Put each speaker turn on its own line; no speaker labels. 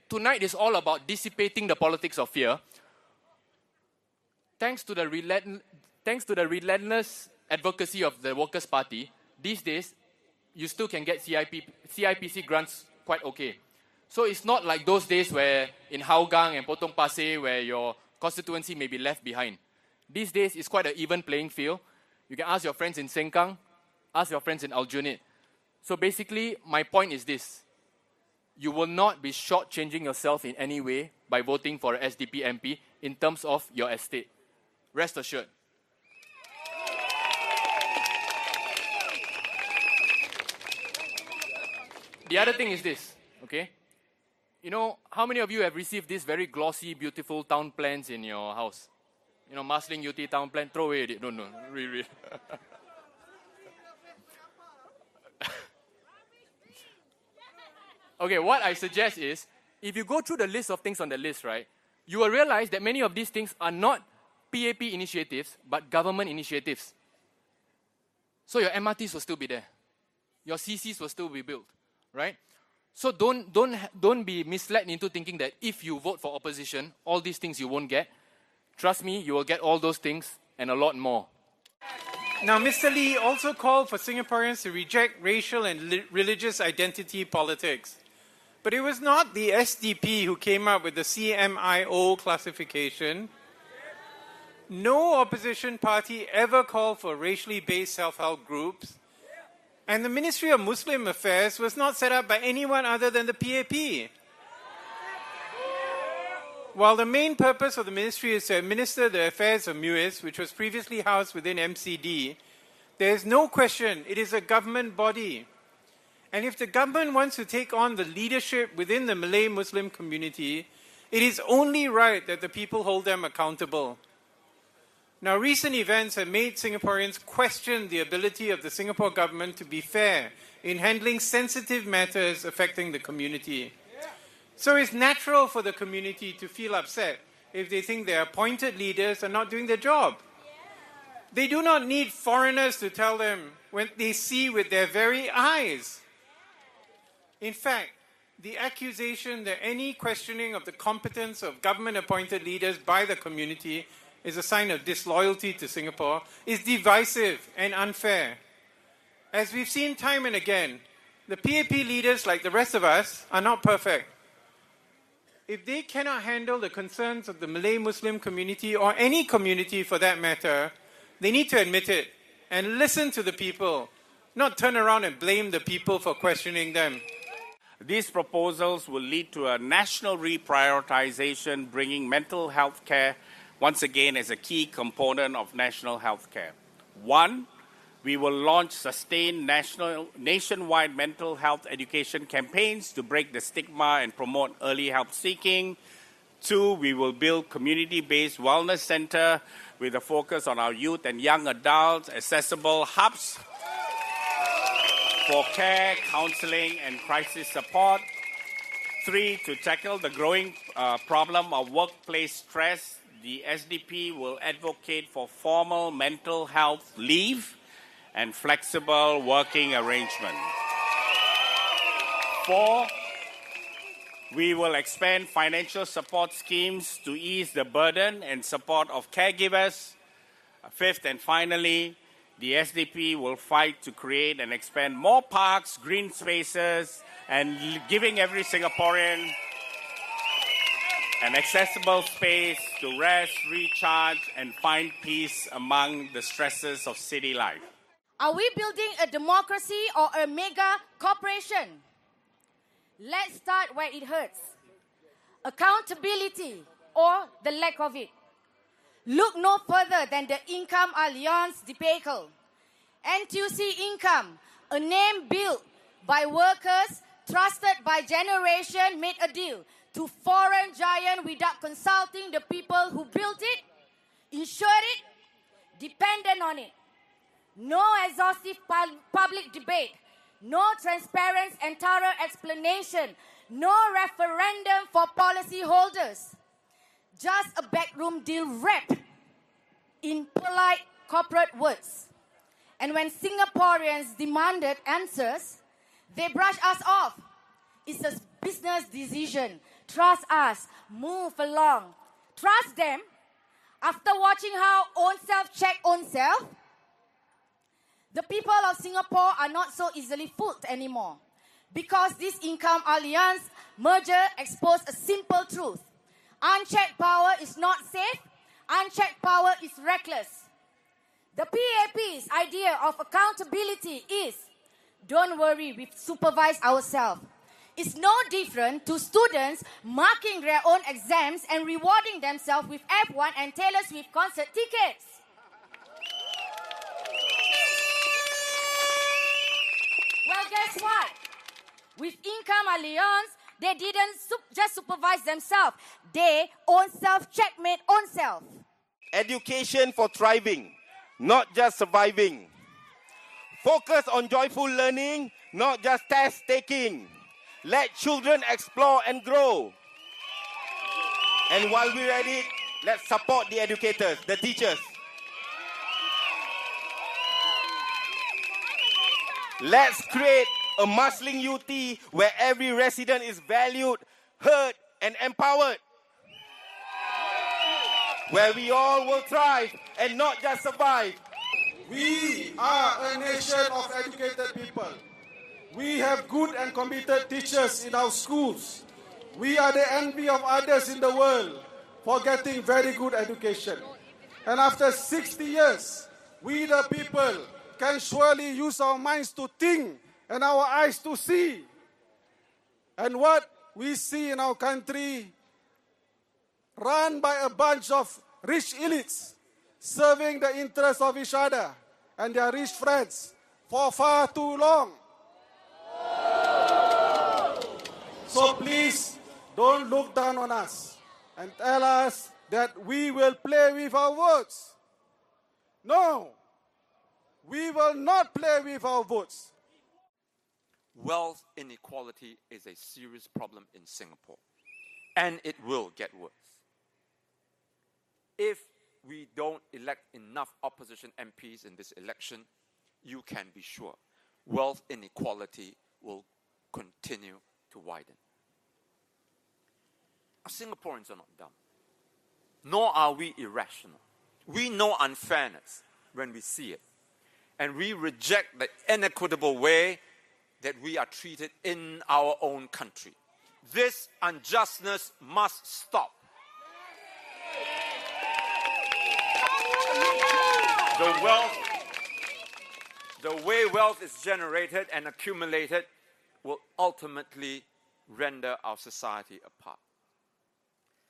tonight is all about dissipating the politics of fear. Thanks to the relentless advocacy of the Workers' Party, these days, you still can get CIPC grants quite okay. So it's not like those days where in Hougang and Potong Pasir where your constituency may be left behind. These days, it's quite an even playing field. You can ask your friends in Sengkang, ask your friends in Aljunied. So basically, my point is this. You will not be shortchanging yourself in any way by voting for an SDP MP in terms of your estate. Rest assured. The other thing is this, okay? You know, how many of you have received these very glossy, beautiful town plans in your house? You know, Marsiling UT town plan, throw away it. No, really. Okay, what I suggest is, if you go through the list of things on the list, right, you will realize that many of these things are not PAP initiatives, but government initiatives. So your MRTs will still be there. Your CCs will still be built, right? So don't be misled into thinking that if you vote for opposition, all these things you won't get. Trust me, you will get all those things and a lot more.
Now, Mr. Lee also called for Singaporeans to reject racial and religious identity politics. But it was not the SDP who came up with the CMIO classification. No opposition party ever called for racially based self-help groups. And the Ministry of Muslim Affairs was not set up by anyone other than the PAP. While the main purpose of the ministry is to administer the affairs of MUIS, which was previously housed within MCD, there is no question it is a government body. And if the government wants to take on the leadership within the Malay Muslim community, it is only right that the people hold them accountable. Now, recent events have made Singaporeans question the ability of the Singapore government to be fair in handling sensitive matters affecting the community. So it's natural for the community to feel upset if they think their appointed leaders are not doing their job. They do not need foreigners to tell them when they see with their very eyes. In fact, the accusation that any questioning of the competence of government-appointed leaders by the community is a sign of disloyalty to Singapore is divisive and unfair. As we've seen time and again, the PAP leaders, like the rest of us, are not perfect. If they cannot handle the concerns of the Malay Muslim community, or any community for that matter, they need to admit it and listen to the people, not turn around and blame the people for questioning them.
These proposals will lead to a national reprioritization, bringing mental health care once again as a key component of national health care. One, we will launch sustained nationwide mental health education campaigns to break the stigma and promote early help seeking. Two, we will build community-based wellness center with a focus on our youth and young adults, accessible hubs for care, counseling, and crisis support. Three, to tackle the growing problem of workplace stress, the SDP will advocate for formal mental health leave and flexible working arrangements. Four, we will expand financial support schemes to ease the burden and support of caregivers. Fifth and finally, the SDP will fight to create and expand more parks, green spaces, and giving every Singaporean an accessible space to rest, recharge, and find peace among the stresses of city life.
Are we building a democracy or a mega corporation? Let's start where it hurts. Accountability or the lack of it. Look no further than the Income Alliance debacle. NTUC Income, a name built by workers, trusted by generation, made a deal to foreign giant without consulting the people who built it, insured it, dependent on it. No exhaustive public debate, no transparent and thorough explanation, no referendum for policyholders. Just a backroom deal wrapped in polite corporate words. And when Singaporeans demanded answers, they brushed us off. It's a business decision trust us, move along. Trust them. After watching how own self check own self, the people of Singapore are not so easily fooled anymore. Because this Income Alliance merger exposed a simple truth. Unchecked power is not safe. Unchecked power is reckless. The PAP's idea of accountability is, don't worry, we supervise ourselves. It's no different to students marking their own exams and rewarding themselves with F1 and Taylor Swift concert tickets. Well, guess what? With Income Alliance, they didn't just supervise themselves. They own self-checkmate own self.
Education for thriving, not just surviving. Focus on joyful learning, not just test taking. Let children explore and grow. And while we're at it, let's support the educators, the teachers. Let's create a Marsiling UT where every resident is valued, heard, and empowered. Where we all will thrive and not just survive.
We are a nation of educated people. We have good and committed teachers in our schools. We are the envy of others in the world for getting very good education. And after 60 years, we the people can surely use our minds to think and our eyes to see. And what we see in our country, run by a bunch of rich elites, serving the interests of each other and their rich friends for far too long. So please, don't look down on us and tell us that we will play with our votes. No, we will not play with our votes.
Wealth inequality is a serious problem in Singapore, and it will get worse. If we don't elect enough opposition MPs in this election, you can be sure wealth inequality will continue to widen. Singaporeans are not dumb, nor are we irrational. We know unfairness when we see it, and we reject the inequitable way that we are treated in our own country. This unjustness must stop. The way wealth is generated and accumulated will ultimately render our society apart.